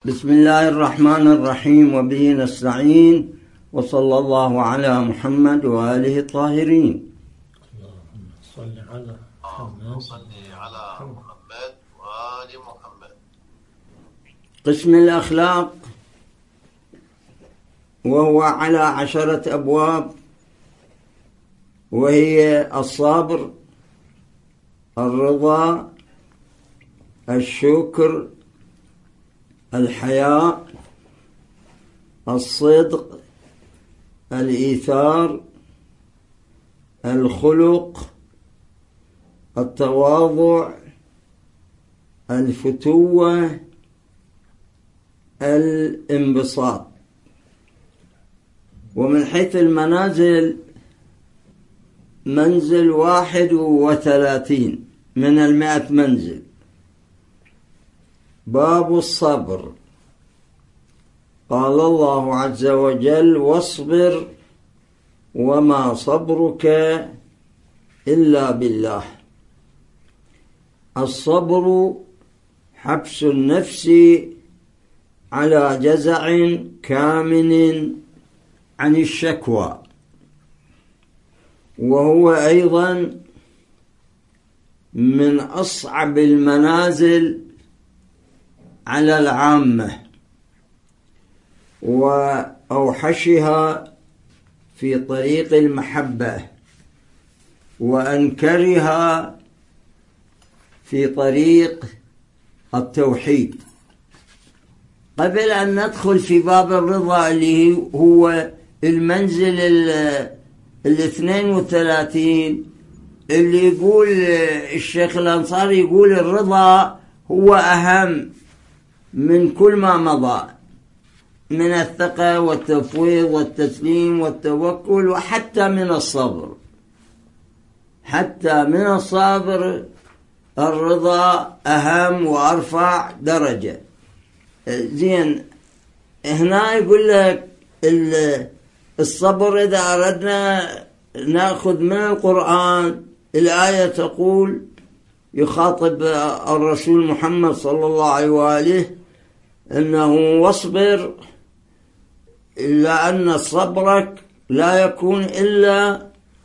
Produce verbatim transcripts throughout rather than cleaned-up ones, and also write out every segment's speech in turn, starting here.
بسم الله الرحمن الرحيم وبه نستعين وصلى الله على محمد وآله الطاهرين. اللهم صل على محمد صل على محمد وآل محمد. قسم الأخلاق وهو على عشرة أبواب، وهي الصبر، الرضا، الشكر، الحياء، الصدق، الإيثار، الخلق، التواضع، الفتوة، الانبساط. ومن حيث المنازل منزل واحد وثلاثين من المائة منزل. باب الصبر. قال الله عز وجل: واصبر وما صبرك إلا بالله. الصبر حبس النفس على جزع كامن عن الشكوى، وهو أيضا من أصعب المنازل على العامة وأوحشها في طريق المحبة وأنكرها في طريق التوحيد. قبل أن ندخل في باب الرضا اللي هو المنزل الاثنين وثلاثين، اللي يقول الشيخ الأنصاري يقول الرضا هو أهم من كل ما مضى من الثقة والتفويض والتسليم والتوكل، وحتى من الصبر. حتى من الصبر الرضا أهم وأرفع درجة. زين، هنا يقول لك الصبر إذا أردنا نأخذ من القرآن، الآية تقول يخاطب الرسول محمد صلى الله عليه وآله أنه واصبر، لأن صبرك لا يكون إلا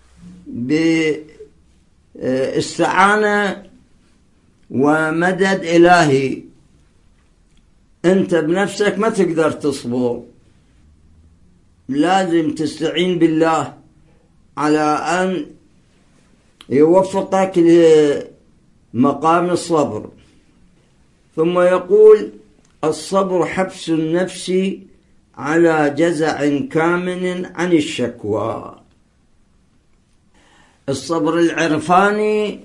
باستعانة ومدد إلهي. أنت بنفسك ما تقدر تصبر، لازم تستعين بالله على أن يوفقك لمقام الصبر. ثم يقول: الصبر حبس النفس على جزع كامن عن الشكوى. الصبر العرفاني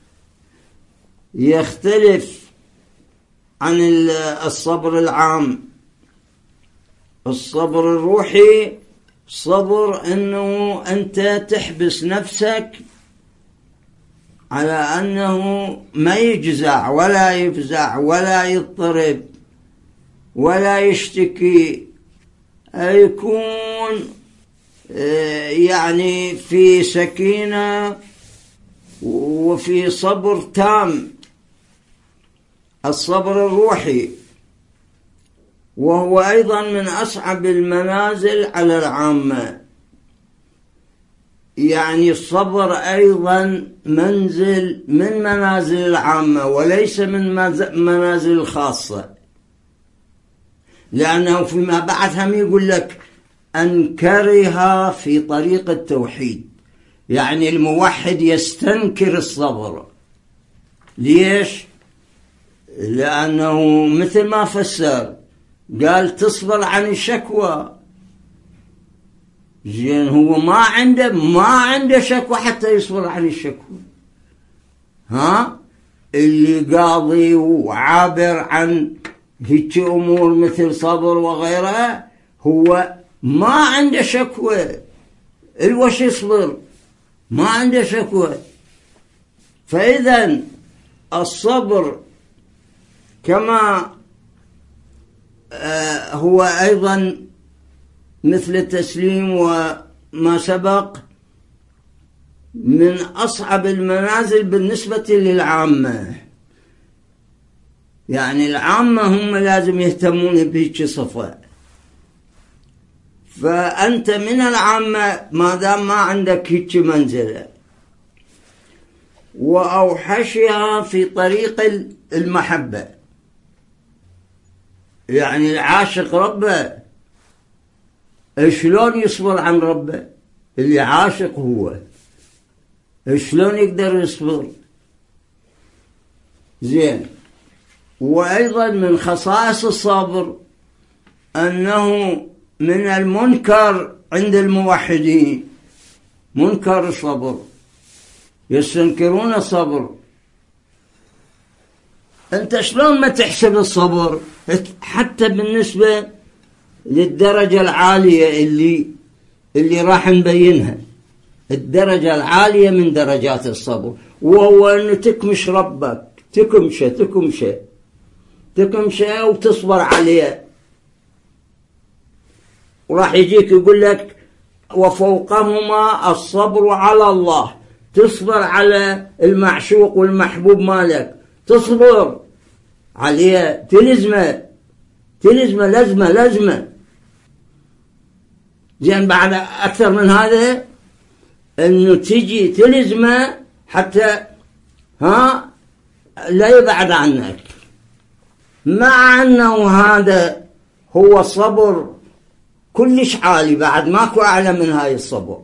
يختلف عن الصبر العام. الصبر الروحي صبر أنه أنت تحبس نفسك على أنه ما يجزع ولا يفزع ولا يضطرب ولا يشتكي، يكون يعني في سكينة وفي صبر تام. الصبر الروحي وهو أيضا من أصعب المنازل على العامة. يعني الصبر أيضا منزل من منازل العامة وليس من منازل الخاصة، لأنه فيما بعد هم يقول لك أنكرها في طريق التوحيد. يعني الموحد يستنكر الصبر. ليش؟ لأنه مثل ما فسر قال تصبر عن الشكوى. زين، هو ما عنده ما عنده شكوى حتى يصبر عن الشكوى. ها، اللي قاضي وعابر عن هيك أمور مثل صبر وغيرها هو ما عنده شكوى، الوش يصبر، ما عنده شكوى. فإذا الصبر كما هو أيضا مثل التسليم وما سبق من أصعب المنازل بالنسبة للعامة. يعني العامة هم لازم يهتمون بهيك صفة. فأنت من العامة ما دام ما عندك هيك منزلة. وأوحشها في طريق المحبة، يعني العاشق ربه شلون يصبر عن ربه؟ اللي عاشق هو شلون يقدر يصبر؟ زين. وأيضا من خصائص الصبر أنه من المنكر عند الموحدين منكر الصبر، يستنكرون الصبر. أنت شلون ما تحسب الصبر حتى بالنسبة للدرجة العالية اللي اللي راح نبينها، الدرجة العالية من درجات الصبر، وهو أنه تكمش ربك، تكمشه تكمشه تكمشه وتصبر عليه. وراح يجيك يقول لك وفوقهما الصبر على الله، تصبر على المعشوق والمحبوب مالك، تصبر عليه، تلزمه تلزمه لزمه لزمه. زين بعد أكثر من هذا أنه تجي تلزمه حتى ها لا يبعد عنك، مع أنه هذا هو صبر كلش عالي، بعد ماكو أعلى من هاي الصبر.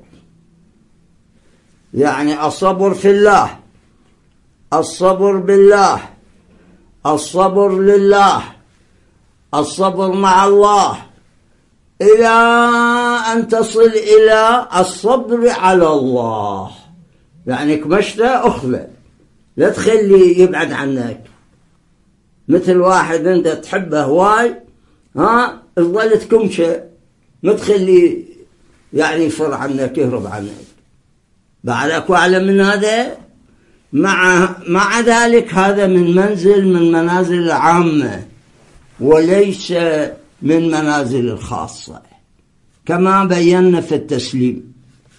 يعني الصبر في الله، الصبر بالله، الصبر لله، الصبر مع الله، إلى أن تصل إلى الصبر على الله. يعني كمشته أخذه، لا تخلي يبعد عنك. مثل واحد أنت تحبه هواي ها تظل تكمشه، ما تخلي يعني يفر عنك يهرب عنك. بعد أكو أعلى من هذا. مع مع ذلك هذا من منزل من منازل العامة وليس من منازل الخاصة كما بينا في التسليم.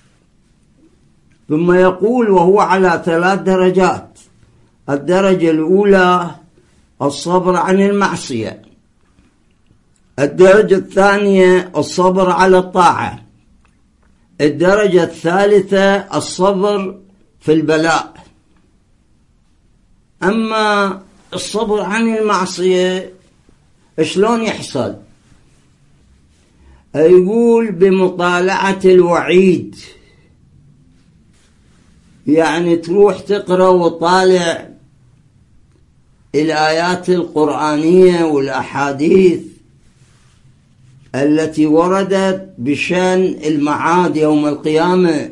ثم يقول وهو على ثلاث درجات. الدرجة الأولى الصبر عن المعصية، الدرجة الثانية الصبر على الطاعة، الدرجة الثالثة الصبر في البلاء. أما الصبر عن المعصية شلون يحصل؟ يقول بمطالعة الوعيد، يعني تروح تقرأ وطالع الآيات القرآنية والأحاديث التي وردت بشأن المعاد يوم القيامة،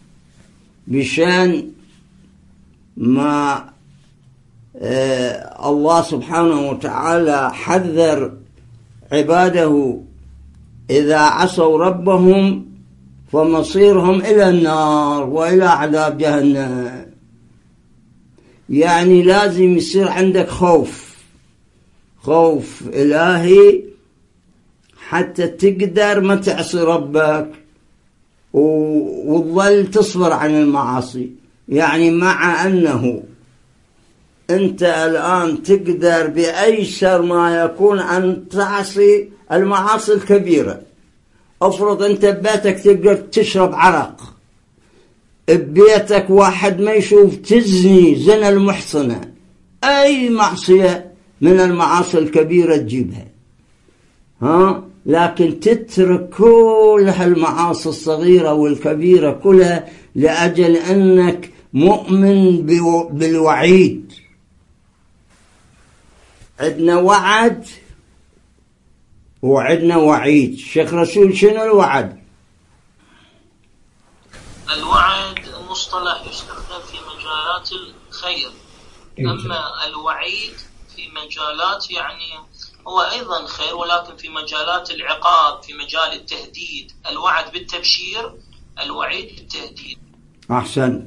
بشأن ما آه الله سبحانه وتعالى حذر عباده إذا عصوا ربهم فمصيرهم إلى النار وإلى عذاب جهنم. يعني لازم يصير عندك خوف، خوف إلهي حتى تقدر ما تعصي ربك وتظل تصبر عن المعاصي. يعني مع أنه أنت الآن تقدر بأيسر ما يكون أن تعصي المعاصي الكبيرة. أفرض أنت ببيتك تقدر تشرب عرق، ببيتك واحد ما يشوف تزني زنا المحصنة، أي معصية من المعاصي الكبيرة تجيبها، ها؟ لكن تترك كل هالمعاصي الصغيرة والكبيرة كلها لأجل أنك مؤمن بالوعيد. عندنا وعد وعندنا وعيد. الشيخ رسول شنو الوعد؟ الوعد مصطلح يستخدم في مجالات الخير، أما الوعيد في مجالات يعني هو أيضا خير ولكن في مجالات العقاب، في مجال التهديد. الوعد بالتبشير، الوعيد بالتهديد. أحسن.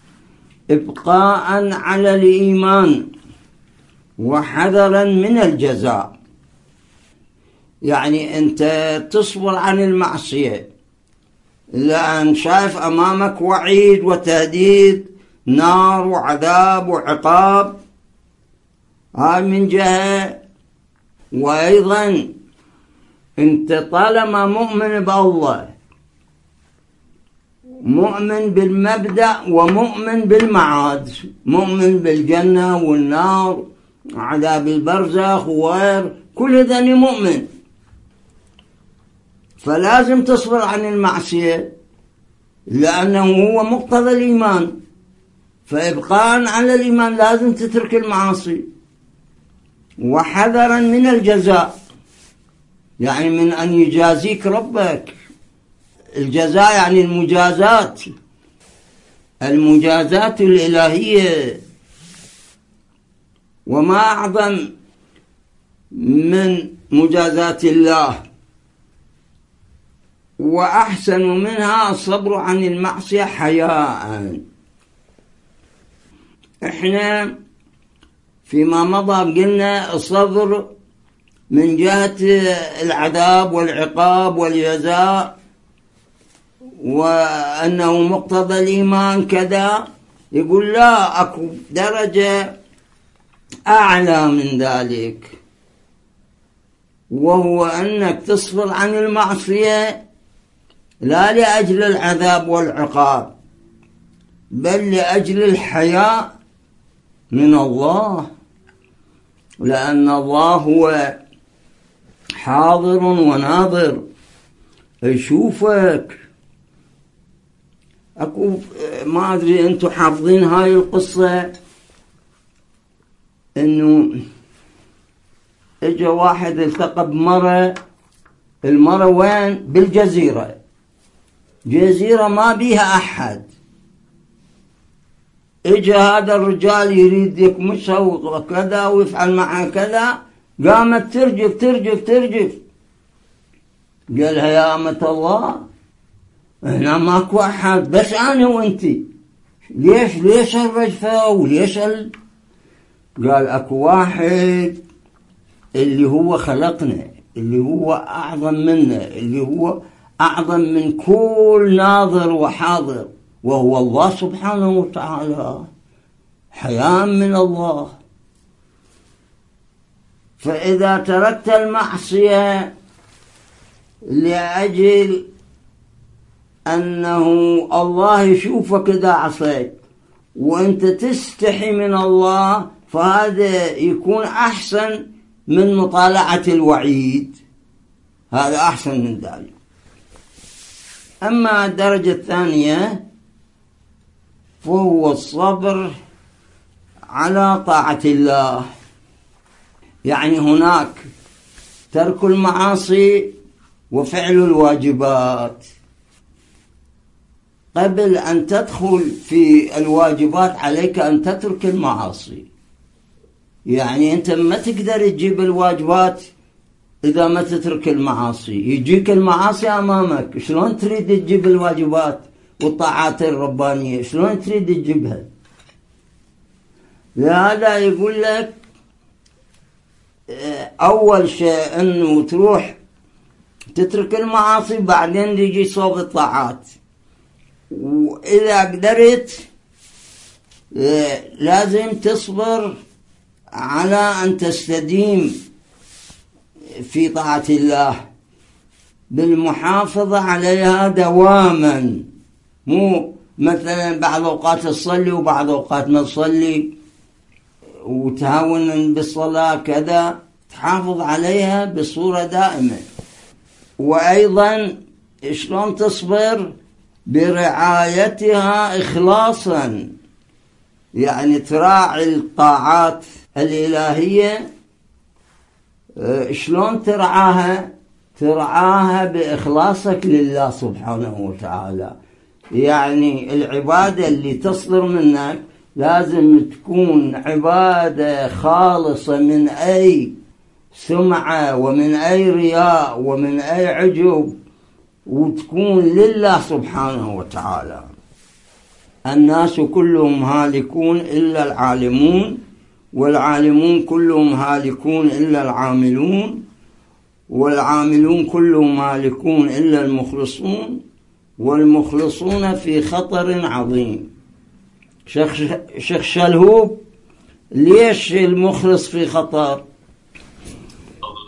إبقاء على الإيمان وحذرا من الجزاء. يعني أنت تصبر عن المعصية لأن شايف أمامك وعيد وتهديد، نار وعذاب وعقاب. هاي من جهة وأيضا أنت طالما مؤمن بالله، مؤمن بالمبدأ ومؤمن بالمعاد، مؤمن بالجنة والنار، عذاب البرزخ وغير كل ذلك مؤمن، فلازم تصبر عن المعصية لأنه هو مقتضى الإيمان. فإبقاء على الإيمان لازم تترك المعاصي، وحذرا من الجزاء، يعني من أن يجازيك ربك. الجزاء يعني المجازات، المجازات الإلهية. وما أعظم من مجازات الله وأحسن منها الصبر عن المعصية حياء. إحنا فيما مضى قلنا الصبر من جهة العذاب والعقاب والجزاء، وأنه مقتضى الإيمان كذا. يقول لا، أكو درجة أعلى من ذلك، وهو أنك تصبر عن المعصية لا لأجل العذاب والعقاب، بل لأجل الحياء من الله، لأن الله هو حاضر وناظر، يشوفك. أكو ما أدري أنتم حافظين هاي القصة، إنه إجا واحد التقى بمرة، المرة وين؟ بالجزيرة، جزيرة ما بيها أحد. إجا هذا الرجال يريد يكمشها وكذا ويفعل معها كذا، قامت ترجف ترجف ترجف. قالها يا أمة الله، هنا ماكو أحد بس أنا وأنتي، ليش ليش الرجفة وليش ال... قال أكو واحد اللي هو خلقنا، اللي هو أعظم منا، اللي هو أعظم من كل ناظر وحاضر، وهو الله سبحانه وتعالى، حياء من الله. فإذا تركت المعصية لأجل أنه الله يشوفك إذا عصيت وأنت تستحي من الله، فهذا يكون أحسن من مطالعة الوعيد، هذا أحسن من ذلك. أما الدرجة الثانية فهو الصبر على طاعة الله، يعني هناك ترك المعاصي وفعل الواجبات. قبل أن تدخل في الواجبات عليك أن تترك المعاصي، يعني أنت ما تقدر تجيب الواجبات إذا ما تترك المعاصي. يجيك المعاصي أمامك، شلون تريد تجيب الواجبات والطاعات الربانية؟ شلون تريد تجيبها؟ لهذا يقول لك أول شيء أنه تروح تترك المعاصي، بعدين يجي صوب الطاعات. وإذا قدرت لازم تصبر على أن تستديم في طاعة الله بالمحافظة عليها دواما، مو مثلا بعض أوقات تصلي وبعض أوقات ما تصلي وتهاون بالصلاة كذا، تحافظ عليها بصورة دائمة. وأيضا شلون تصبر؟ برعايتها إخلاصا، يعني تراعي الطاعات الإلهية. شلون ترعاها؟ ترعاها بإخلاصك لله سبحانه وتعالى، يعني العبادة اللي تصدر منك لازم تكون عبادة خالصة من أي سمعة ومن أي رياء ومن أي عجب، وتكون لله سبحانه وتعالى. الناس كلهم هالكون إلا العالمون، والعالمون كلهم هالكون إلا العاملون، والعاملون كلهم هالكون إلا المخلصون، والمخلصون في خطر عظيم. شيخ شلهوب، ليش المخلص في خطر؟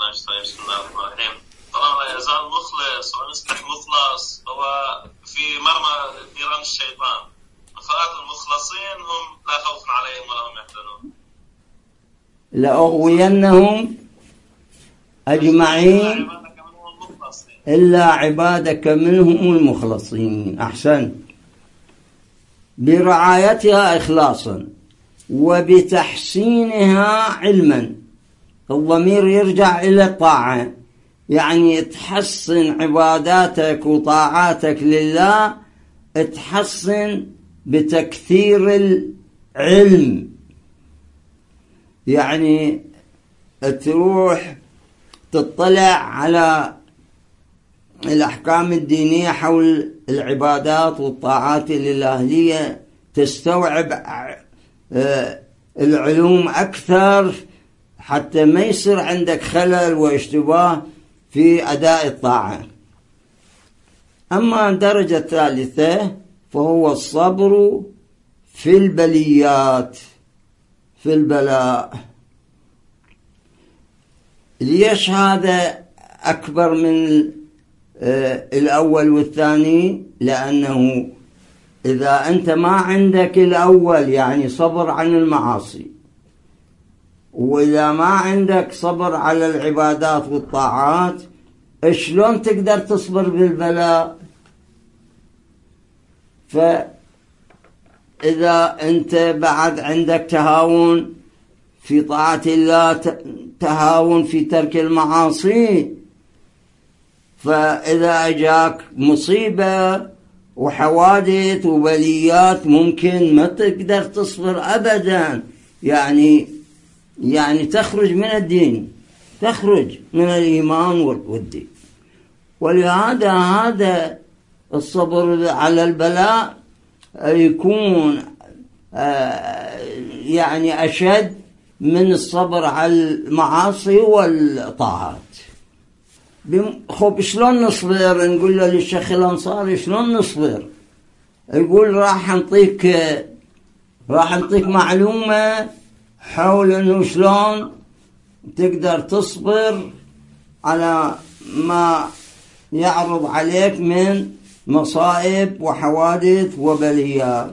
لأغوينهم أجمعين إلا عبادك منهم المخلصين. أحسن. برعايتها إخلاصا وبتحسينها علما. الضمير يرجع إلى الطاعة، يعني تحسن عباداتك وطاعاتك لله، تحسن بتكثير العلم، يعني تروح تطلع على الأحكام الدينية حول العبادات والطاعات الإلهية، تستوعب العلوم أكثر حتى ما يصير عندك خلل واشتباه في أداء الطاعة. أما الدرجة الثالثة فهو الصبر في البليات، في البلاء. ليش هذا أكبر من الأول والثاني؟ لأنه إذا أنت ما عندك الأول يعني صبر عن المعاصي، وإذا ما عندك صبر على العبادات والطاعات، شلون تقدر تصبر بالبلاء؟ فإذا أنت بعد عندك تهاون في طاعة الله، تهاون في ترك المعاصي، فإذا أجاك مصيبة وحوادث وبليات ممكن ما تقدر تصبر أبدا، يعني يعني تخرج من الدين، تخرج من الإيمان والدين. ولهذا هذا الصبر على البلاء يكون يعني أشد من الصبر على المعاصي والطاعات. خب شلون نصبر؟ نقول له للشيخ الأنصاري شلون نصبر؟ يقول راح نعطيك راح نعطيك معلومة حول انه شلون تقدر تصبر على ما يعرض عليك من مصائب وحوادث وبليات.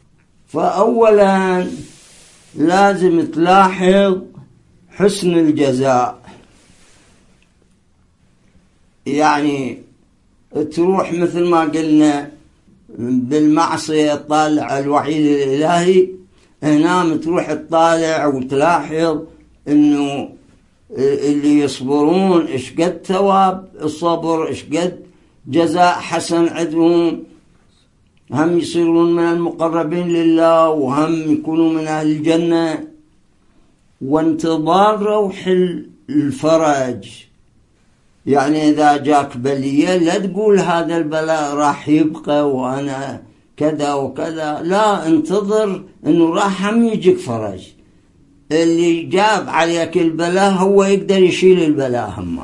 فأولا لازم تلاحظ حسن الجزاء، يعني تروح مثل ما قلنا بالمعصية تطالع الوعيد الإلهي، هنا تروح تطالع وتلاحظ انه اللي يصبرون ايش قد ثواب الصبر، ايش قد جزاء حسن عندهم، هم يصيرون من المقربين لله وهم يكونوا من أهل الجنة. وانتظار روح الفرج، يعني إذا جاك بلية لا تقول هذا البلاء راح يبقى وأنا كذا وكذا، لا، انتظر إنه راح هم يجيك فرج. اللي جاب عليك البلاء هو يقدر يشيل البلاء هم.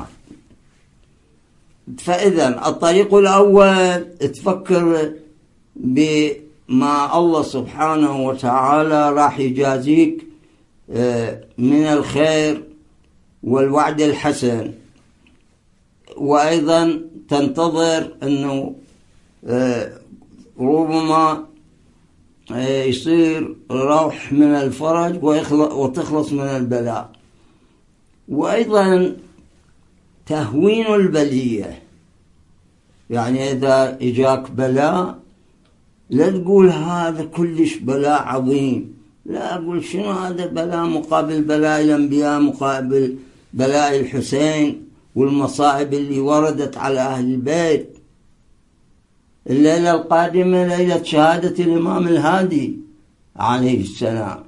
فإذا الطريق الأول تفكر بما الله سبحانه وتعالى راح يجازيك من الخير والوعد الحسن، وأيضا تنتظر أنه ربما يصير روح من الفرج وتخلص من البلاء. وأيضا تهوين البلية، يعني إذا إجاك بلاء لا تقول هذا كلش بلاء عظيم، لا، أقول شنو هذا البلاء مقابل بلاء الأنبياء، مقابل بلاء الحسين والمصائب اللي وردت على أهل البيت. الليلة القادمة ليلة شهادة الإمام الهادي عليه السلام.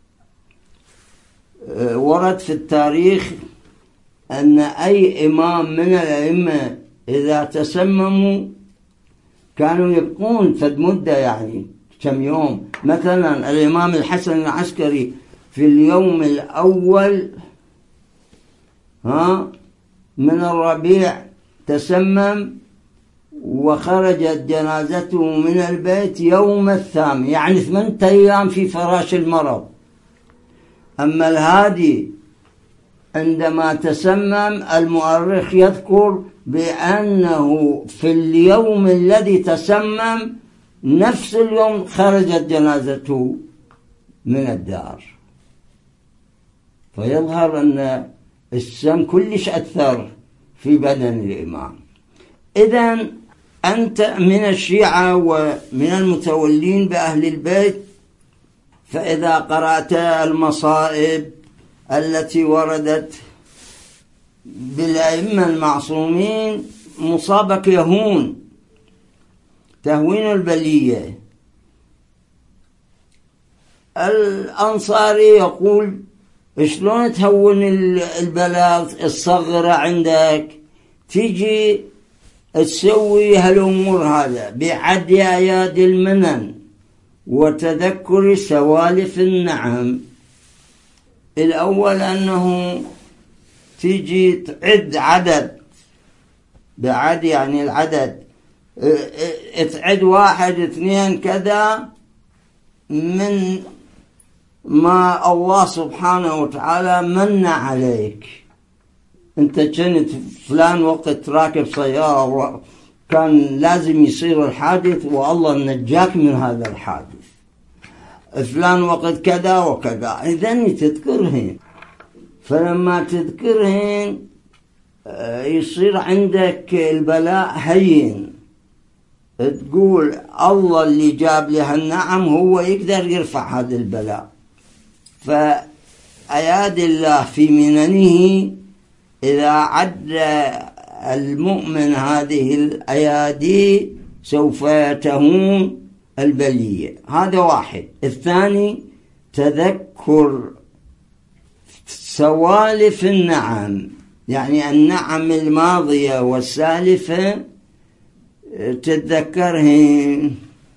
ورد في التاريخ أن أي إمام من الأئمة إذا تسمموا كانوا يبقون فد مدة، يعني كم يوم. مثلا الإمام الحسن العسكري في اليوم الأول ها من الربيع تسمم، وخرجت جنازته من البيت يوم الثامن، يعني ثمانية أيام في فراش المرض. أما الهادي عندما تسمم المؤرخ يذكر بأنه في اليوم الذي تسمم نفس اليوم خرجت جنازته من الدار. فيظهر أن السم كلش أثر في بدن الإمام. إذن أنت من الشيعة ومن المتولين بأهل البيت، فإذا قرأت المصائب التي وردت بالأئمة المعصومين مصابك يهون، تهوين البلية. الأنصاري يقول شلون تهون البلاء الصغرى عندك؟ تيجي تسوي هالأمور هذا بعد آيات المنن وتذكر سوالف النعم. الأول أنه تيجي تعد عدد بعد، يعني العدد تعد واحد اثنين كذا من ما الله سبحانه وتعالى من عليك. انت كنت فلان وقت راكب سيارة كان لازم يصير الحادث والله نجاك من هذا الحادث، فلان وقت كذا وكذا، إذن تذكرهن. فلما تذكرهن يصير عندك البلاء هين، تقول الله اللي جاب لي هالنعم هو يقدر يرفع هذا البلاء. فأياد الله في مننه إذا عد المؤمن هذه الأيادي سوف تهون البلية. هذا واحد. الثاني تذكر سوالف النعم، يعني النعم الماضية والسالفة تتذكرهن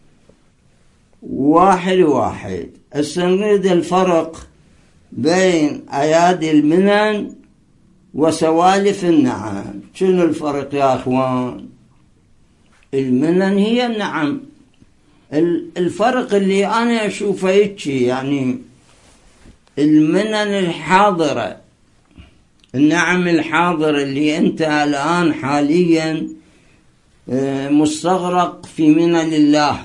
واحد واحد. السنريد الفرق بين أيادي المنن وسوالف النعم. شنو الفرق يا أخوان؟ المنن هي النعم. الفرق اللي أنا أشوفه يتشي، يعني المنن الحاضرة، النعم الحاضرة اللي أنت الآن حاليا مستغرق في منن الله،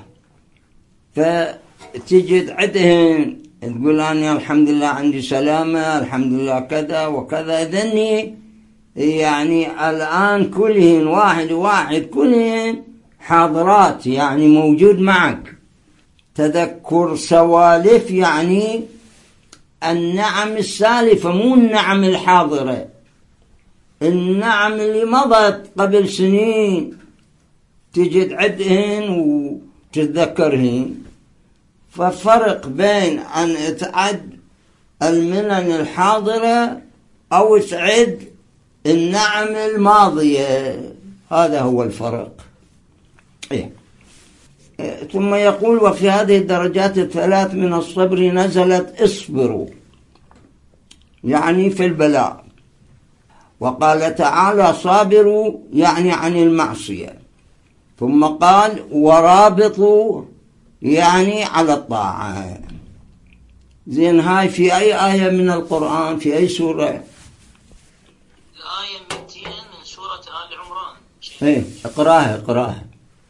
فتجد عدهن تقول أنا الحمد لله عندي سلامة، الحمد لله كذا وكذا. ذني يعني الآن كلهن واحد واحد كلهن حاضرات، يعني موجود معك. تذكر سوالف يعني النعم السالفة، مو النعم الحاضرة، النعم اللي مضت قبل سنين تجد عدهن وتتذكرهن. فالفرق بين أن تعد المنن الحاضرة أو تعد النعم الماضية، هذا هو الفرق. إيه. ثم يقول وفي هذه الدرجات الثلاث من الصبر نزلت اصبروا، يعني في البلاء. وقال تعالى صابروا يعني عن المعصية. ثم قال ورابطوا يعني على الطاعة. زين، هاي في أي آية من القرآن؟ في أي سورة؟ الآية مئتين من سورة آل عمران. إيه، اقراها اقراها.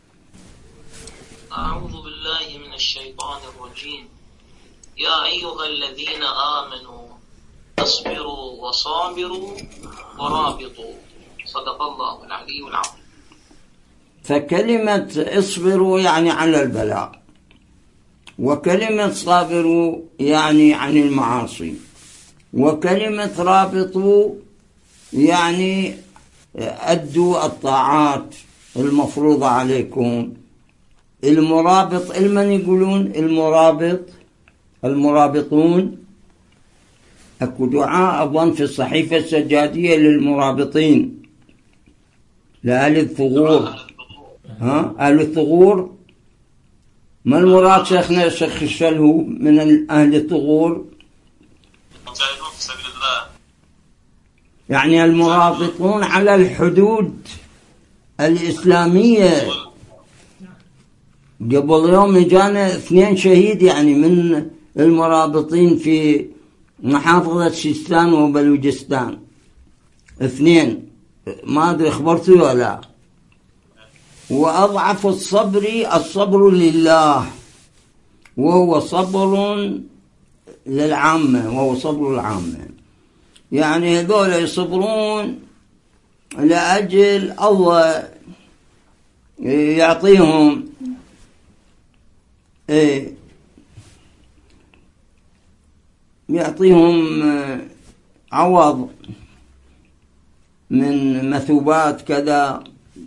أعوذ بالله من الشيطان الرجيم. يا أيها الذين آمنوا اصبروا وصابروا ورابطوا. صدق الله العلي العظيم. فكلمة اصبروا يعني على البلاء، وكلمة صابروا يعني عن المعاصي، وكلمة رابطوا يعني أدوا الطاعات المفروضة عليكم. المرابط المن يقولون المرابط، المرابطون. أكو دعاء أظن في الصحيفة السجادية للمرابطين، لأهل الثغور. ها، أهل الثغور ما المراد شيخنا الشيخ الشلهو من أهل الثغور؟ يعني المرابطون على الحدود الإسلامية. قبل يوم جانا اثنين شهيد يعني من المرابطين في محافظة سيستان وبلوجستان، اثنين، ما أدري خبرتوا ولا. وأضعف الصبر الصبر لله، وهو صبر للعامة، وهو صبر العامة. يعني هذول يصبرون لأجل الله يعطيهم إيه يعطيهم عوض من مثوبات كذا.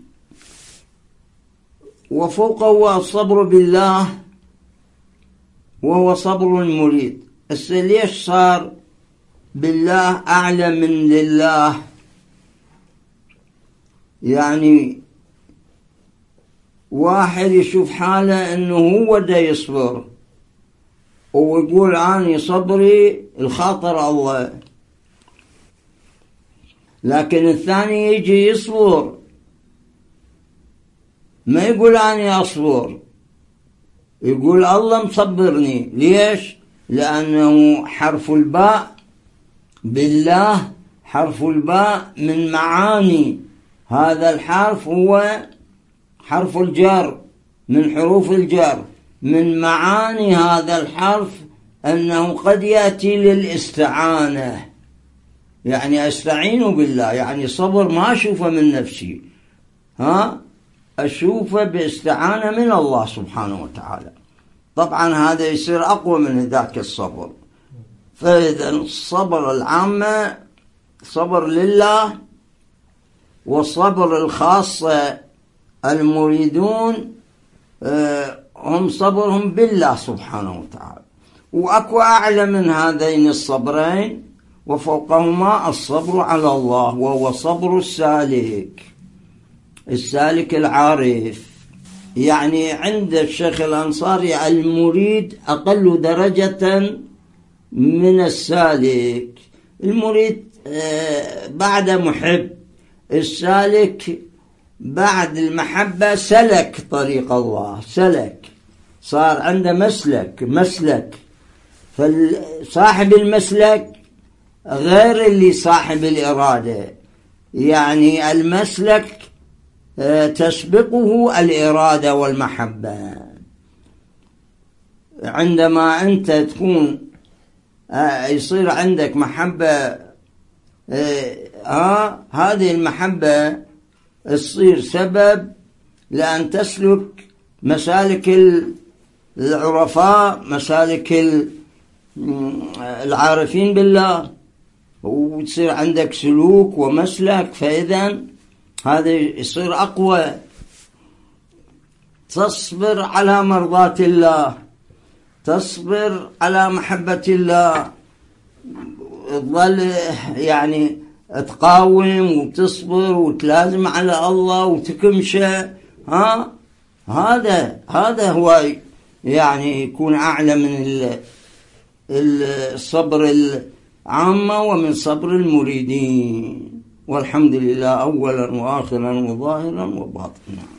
وفوقه الصبر بالله وهو صبر المريد. ليش صار بالله أعلى من لله؟ يعني واحد يشوف حاله أنه هو دا يصبر ويقول عني صبري الخاطر الله، لكن الثاني يجي يصبر ما يقول عني أصبر، يقول الله مصبرني. ليش؟ لأنه حرف الباء بالله حرف الباء من معاني هذا الحرف، هو حرف الجر من حروف الجر. من معاني هذا الحرف أنه قد يأتي للاستعانة، يعني أستعين بالله، يعني صبر ما أشوفه من نفسي، ها أشوفه باستعانة من الله سبحانه وتعالى. طبعا هذا يصير أقوى من ذاك الصبر. فإذا الصبر العامة صبر لله، والصبر الخاصة المريدون هم صبرهم بالله سبحانه وتعالى. وأكو أعلى من هذين الصبرين وفوقهما الصبر على الله، وهو صبر السالك السالك العارف. يعني عند الشيخ الأنصاري المريد أقل درجة من السالك. المريد بعد محب، السالك بعد المحبة سلك طريق الله، سلك صار عنده مسلك مسلك فصاحب المسلك غير اللي صاحب الإرادة. يعني المسلك تسبقه الإرادة والمحبة. عندما أنت تكون يصير عندك محبة، ها هذه المحبة تصير سبب لأن تسلك مسالك العرفاء، مسالك العارفين بالله، وتصير عندك سلوك ومسلك. فإذا هذا يصير أقوى. تصبر على مرضاة الله، تصبر على محبة الله، تظل يعني تقاوم وتصبر وتلازم على الله وتكمشى. ها هذا هذا هو يعني يكون أعلى من الصبر العامة ومن صبر المريدين. والحمد لله أولا وآخرا وظاهرا وباطنا.